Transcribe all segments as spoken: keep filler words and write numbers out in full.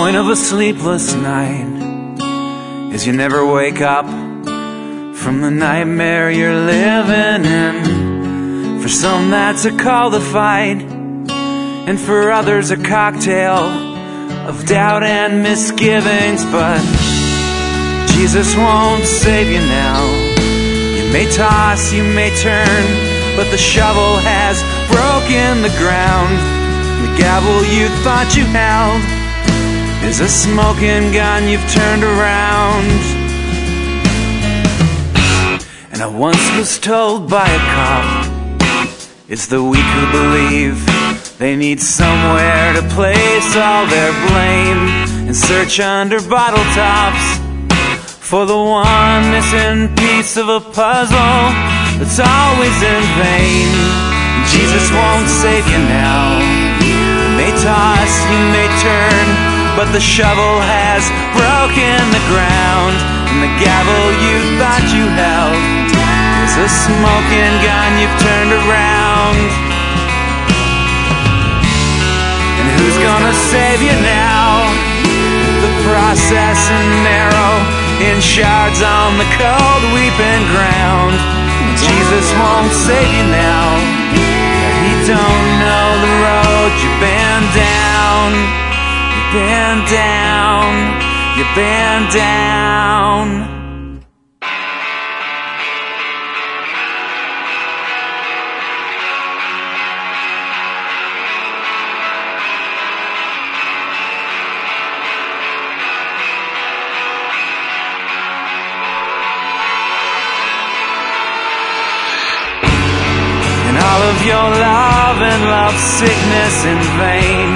point of a sleepless night is you never wake up from the nightmare you're living in. For some that's a call to fight, and for others a cocktail of doubt and misgivings. But Jesus won't save you now. You may toss, you may turn, but the shovel has broken the ground. The gavel you thought you held is a smoking gun you've turned around. And I once was told by a cop, it's the weak who believe they need somewhere to place all their blame, and search under bottle tops for the one missing piece of a puzzle that's always in vain. Jesus won't save you now. You may toss, you may turn, but the shovel has broken the ground, and the gavel you thought you held is a smoking gun you've turned around. And who's gonna save you now? The process and narrow in shards on the cold weeping ground. Jesus won't save you now. He don't know the road you've been down. You've been down. You've been down. All of your love and love sickness in vain.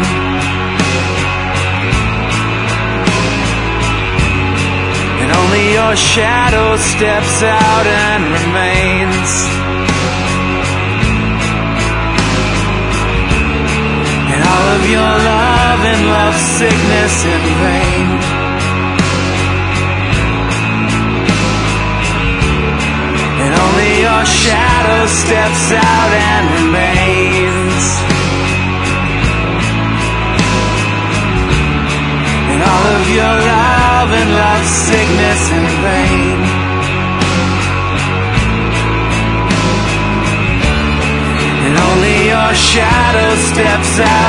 And only your shadow steps out and remains. And all of your love and love sickness in vain. And only your shadow steps out and remains. And all of your love and love sickness in vain. And only your shadow steps out